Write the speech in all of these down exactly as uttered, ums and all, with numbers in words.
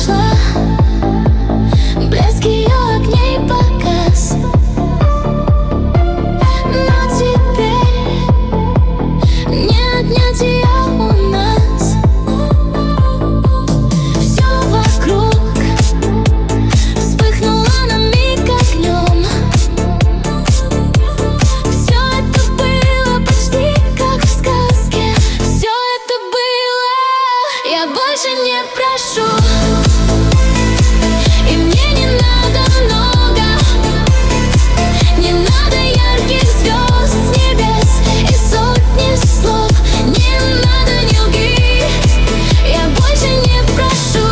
ушла, блеск ее огней погас. Но теперь не отнять ее у нас. Все вокруг вспыхнуло на миг огнем. Все это было почти как в сказке. Все это было, я больше не прошу. И мне не надо много, не надо ярких звезд с небес и сотни слов. Не надо, не лги, я больше не прошу.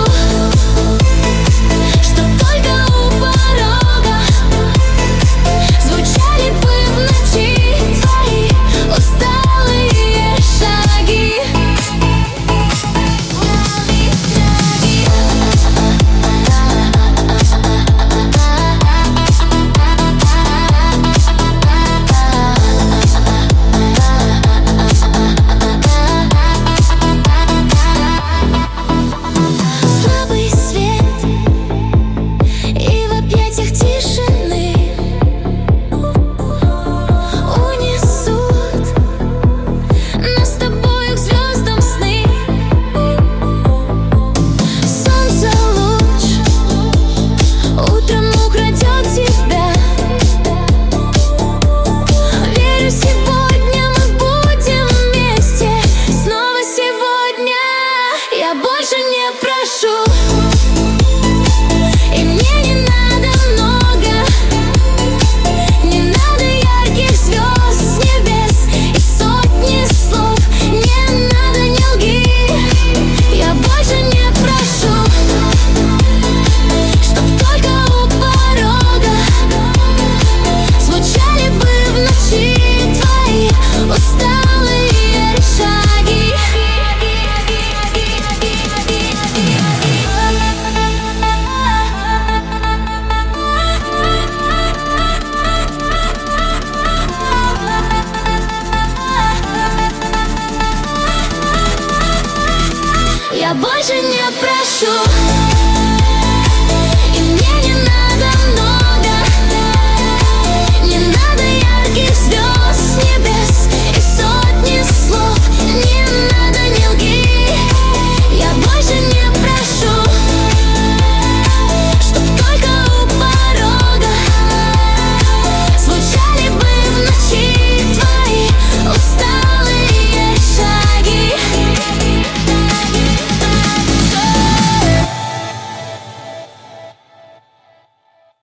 Чтоб только у порога звучали бы в ночи твои усталые шаги. Слабый свет и в объятиях тишины унесут нас с тобою к звездам сны. Солнце луч утром украдет тебя. Верю, сегодня мы будем вместе. Снова сегодня я больше не прошу. И мне не надо много, не надо ярких звезд с небес и сотни слов. Не надо, не лги, я больше не прошу. Чтоб только у порога звучали бы в ночи твои усталые шаги. Я больше не прошу.